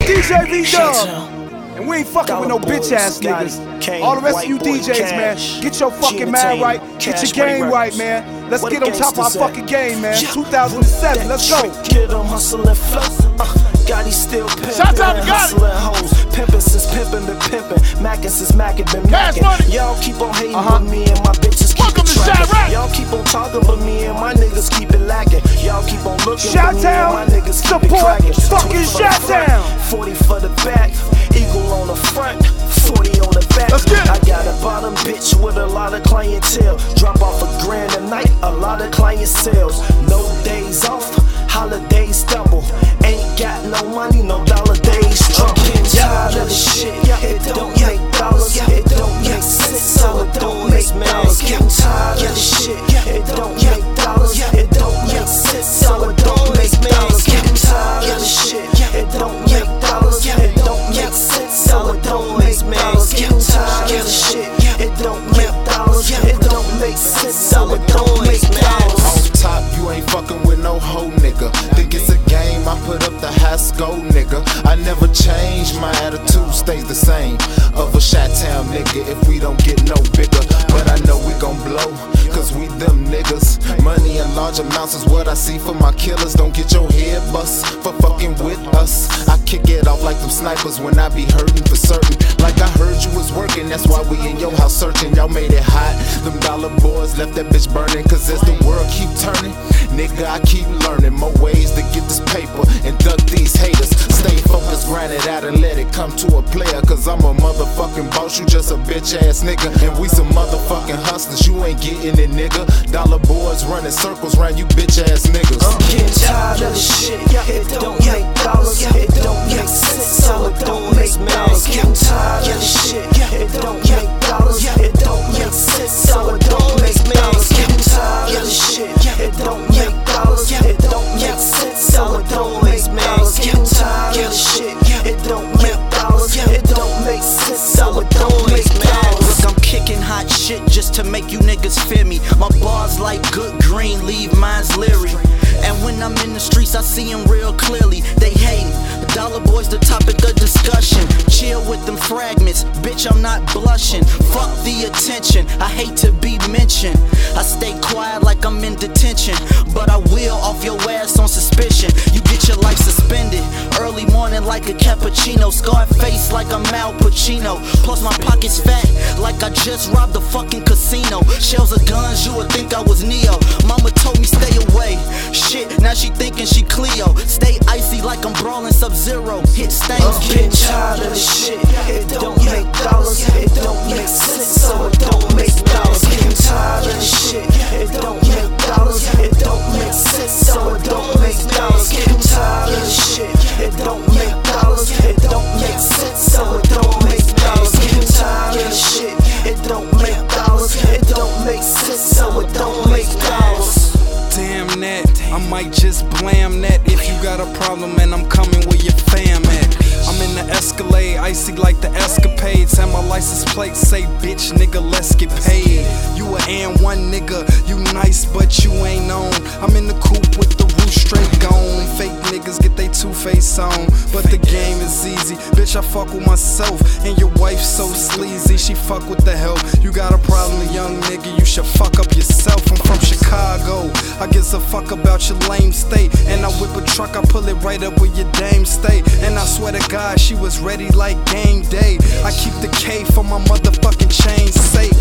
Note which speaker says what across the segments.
Speaker 1: DJ V-Dub. And we ain't fucking with no bitch ass niggas. All the rest of you DJs, man, get your fucking mind right, get your game right, man. Let's get on top of our fucking game, man. 2007, let's go.
Speaker 2: Get them hustling flow. Gotti still pimpin'.
Speaker 1: Shout out to
Speaker 2: Hustling hoes. Pimpin' since pimpin' been pimpin'. Mackin' since Mackin' been mackin'. Y'all keep on hating, but me and my bitches keep it trackin'. Y'all keep on talking, but me and my niggas keep it lackin'. Y'all keep on looking, but me and my niggas keep it crackin'.
Speaker 1: Fucking Chi-Town.
Speaker 2: 40 for the back, eagle on the front, 40 on the back. I got a bottom bitch with a lot of clientele. Drop off a grand a night, a lot of client sales. No days off, holidays double. Ain't got no money, no dollar days trouble. Getting tired of the shit, it don't make dollars, it don't make sense, so it don't make dollars. Getting tired of the shit, it don't make dollars, it don't make sense, so it don't make dollars. Getting tired of the shit, it don't make dollars, it don't make sense, so it don't make dollars. Getting tired of the shit, it don't make dollars, it don't make sense, so it don't make dollars.
Speaker 3: Off top, you ain't fucking with no hoe nigga. Think it's a game, I put up the high score nigga. I never change, my attitude stays the same. Of a Chi-Town nigga, if we don't get no bigger. But I know we gon' blow, cause we them niggas. Money in large amounts is what I see for my killers. Don't get your head bust for fucking with us. I kick it off like them snipers when I be hurting for certain. Like I heard you was working, that's why we in your house searching. Y'all made it hot, them dollar boys left that bitch burning. Cause as the world keep turning, nigga, I keep learning more ways to get this paper and duck these haters. Stay focused, grind it out and let it come to a player. Cause I'm a motherfucking boss, you just a bitch ass nigga. And we some motherfucking hustlers, you ain't getting it, nigga. Dollar boys running circles round you bitch ass niggas.
Speaker 2: I'm getting tired of the shit, it don't make dollars, it don't make sense, so it don't make dollars. Getting tired of the shit, it don't make dollars, it don't make sense, so it don't make dollars. Getting tired of the shit, it don't make dollars, it don't make sense, so it don't make dollars. Getting tired of the shit, it don't make dollars, it don't make sense, so it don't make dollars.
Speaker 4: I'm kicking hot shit just to make you niggas feel me. My bars like good green, leave mine's leery. And when I'm in the streets, I see them real clearly. They hating. The dollar boys, the topic of discussion. Chill with them fragments, bitch, I'm not blushing. Fuck the attention, I hate to be mentioned. I stay quiet like I'm in detention, but I will off your ass on suspicion. You get your life suspended. Early morning like a cappuccino. Scarred face like I'm Al Pacino. Plus my pockets fat like I just robbed a fucking casino. Shells of guns, you would think I was Neo. Mama told me stay away. Shit, now she thinking she Cleo. Stay icy like I'm brawling Sub-Zero. Hit stains,
Speaker 2: I'm getting tired of the shit, it don't make dollars, it don't make sense, so it don't make dollars. Getting tired of the shit, it don't make dollars, it don't make sense, so it don't make dollars. Getting tired of the shit, it don't make dollars, it don't make sense, so it don't make dollars. Getting tired of the shit, it don't make dollars, it don't make sense, so it don't make dollars.
Speaker 5: Damn that, I might just blam that. If you got a problem and I'm coming where your fam at. I'm in the Escalade, icy like the escapades. And my license plate say, bitch, nigga, let's get paid. You a N1 nigga, you nice, but you ain't on. I'm in the coupe with the roof straight gone. Fake niggas get they two-face on, but the game is easy. Bitch, I fuck with myself, and your wife so sleazy. She fuck with the help. You got a problem, young nigga, you should fuck up yourself. I'm from Chicago, I gives a fuck about your lame state. And I whip a truck, I pull it right up where your dame stay. And I swear to God, she was ready like game day. I keep the K for my motherfucking chain safe.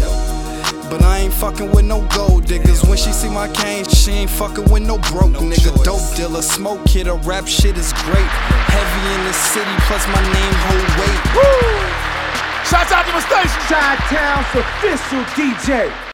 Speaker 5: But I ain't fucking with no gold diggers. When she see my cane, she ain't fucking with no broke nigga. Dope dealer, smoke hitter, rap shit is great. Heavy in the city, plus my name hold weight.
Speaker 1: Woo! Shout out to the station.
Speaker 6: Chi-Town's official DJ.